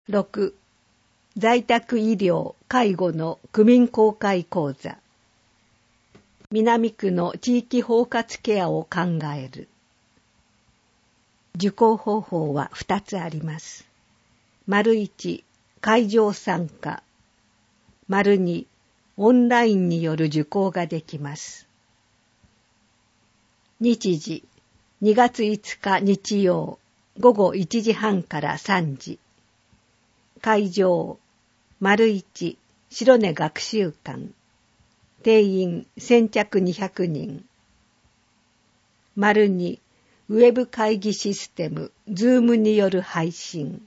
6. 在宅医療・介護の区民公開講座。南区の地域包括ケアを考える。受講方法は2つあります。1、会場参加。2、オンラインによる受講ができます。日時、2月5日日曜、午後1時半から3時。会場、1、白根学習館。定員先着200人。2、ウェブ会議システム、Zoom による配信。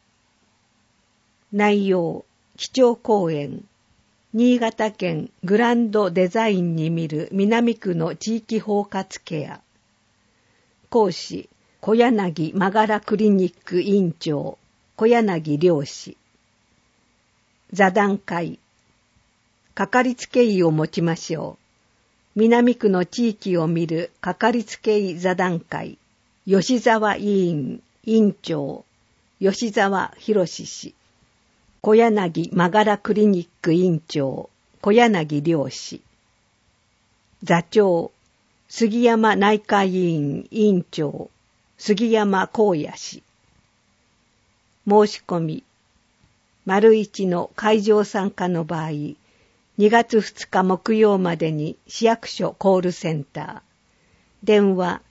内容、基調講演。新潟県グランドデザインに見る南区の地域包括ケア。講師、小柳まがらクリニック院長、小柳良氏。座談会。かかりつけ医を持ちましょう。南区の地域を見るかかりつけ医座談会。吉沢委員、院長、吉沢博氏。小柳まがらクリニック院長、小柳良氏。座長、杉山内科医院院長、杉山光也氏。申し込み。1の会場参加の場合、2月2日木曜までに市役所コールセンター。電話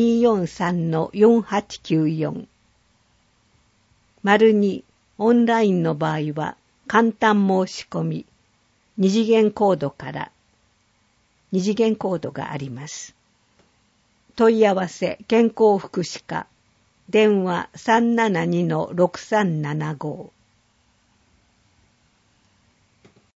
243-4894。2、オンラインの場合は簡単申し込み。2次元コードから2次元コードがあります。問い合わせ健康福祉課。電話 372-6375。